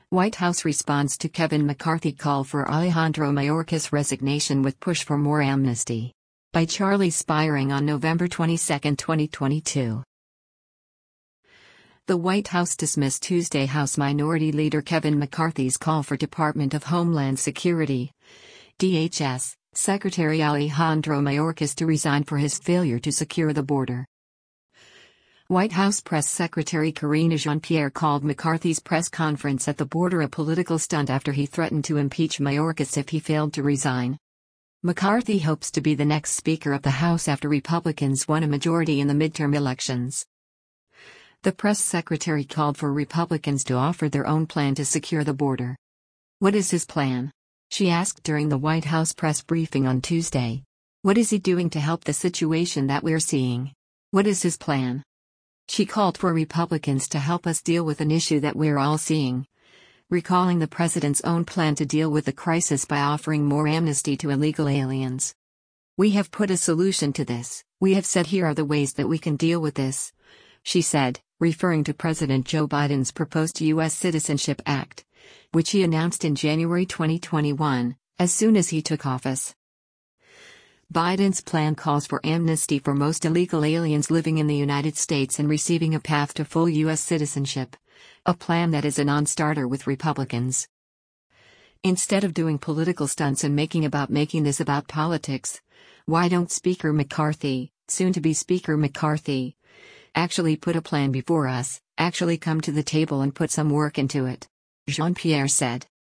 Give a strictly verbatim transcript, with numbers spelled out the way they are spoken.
White House responds to Kevin McCarthy call for Alejandro Mayorkas resignation with push for more amnesty. By Charlie Spiring on November twenty-second, twenty twenty-two. The White House dismissed Tuesday House Minority Leader Kevin McCarthy's call for Department of Homeland Security D H S Secretary Alejandro Mayorkas to resign for his failure to secure the border. White House Press Secretary Karine Jean-Pierre called McCarthy's press conference at the border a political stunt after he threatened to impeach Mayorkas if he failed to resign. McCarthy hopes to be the next Speaker of the House after Republicans won a majority in the midterm elections. The press secretary called for Republicans to offer their own plan to secure the border. "What is his plan?" she asked during the White House press briefing on Tuesday. "What is he doing to help the situation that we're seeing? What is his plan?" She called for Republicans to help us deal with an issue that we're all seeing, recalling the president's own plan to deal with the crisis by offering more amnesty to illegal aliens. "We have put a solution to this. We have said here are the ways that we can deal with this," she said, referring to President Joe Biden's proposed U S Citizenship Act, which he announced in January twenty twenty-one, as soon as he took office. Biden's plan calls for amnesty for most illegal aliens living in the United States and receiving a path to full U S citizenship, a plan that is a non-starter with Republicans. Instead of doing political stunts and making about making this about politics, why don't Speaker McCarthy, soon-to-be Speaker McCarthy, actually put a plan before us, actually come to the table and put some work into it? Jean-Pierre said.